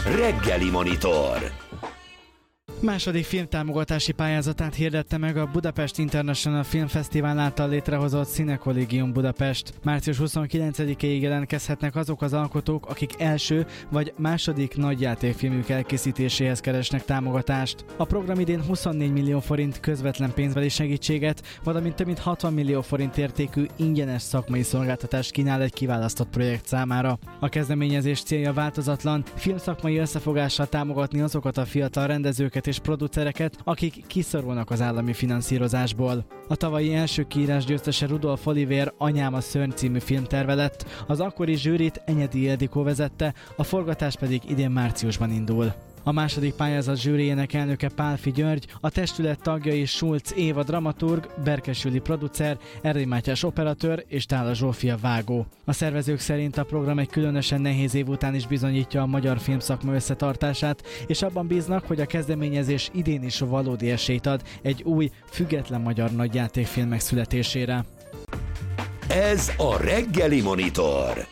Reggeli Monitor. Második filmtámogatási pályázatát hirdette meg a Budapest International Film Festival által létrehozott Cine Collegium Budapest. Március 29-ig jelentkezhetnek azok az alkotók, akik első vagy második nagyjátékfilmük elkészítéséhez keresnek támogatást. A program idén 24 millió forint közvetlen pénzbeli segítséget, valamint több mint 60 millió forint értékű ingyenes szakmai szolgáltatást kínál egy kiválasztott projekt számára. A kezdeményezés célja változatlan, filmszakmai összefogással támogatni azokat a fiatal rendezőket és producereket, akik kiszorulnak az állami finanszírozásból. A tavalyi első kiírás győztese Rudolf Olivér Anyám a szörny című filmterve lett, az akkori zsűrit Enyedi Ildikó vezette, a forgatás pedig idén márciusban indul. A második pályázat zsűriének elnöke Pálffy György, a testület tagjai Schulz Éva dramaturg, Berkes Jüli producer, Erdély Mátyás operatőr és Tála Zsófia vágó. A szervezők szerint a program egy különösen nehéz év után is bizonyítja a magyar filmszakma összetartását, és abban bíznak, hogy a kezdeményezés idén is valódi esélyt ad egy új, független magyar nagyjátékfilm megszületésére. Ez a Reggeli Monitor.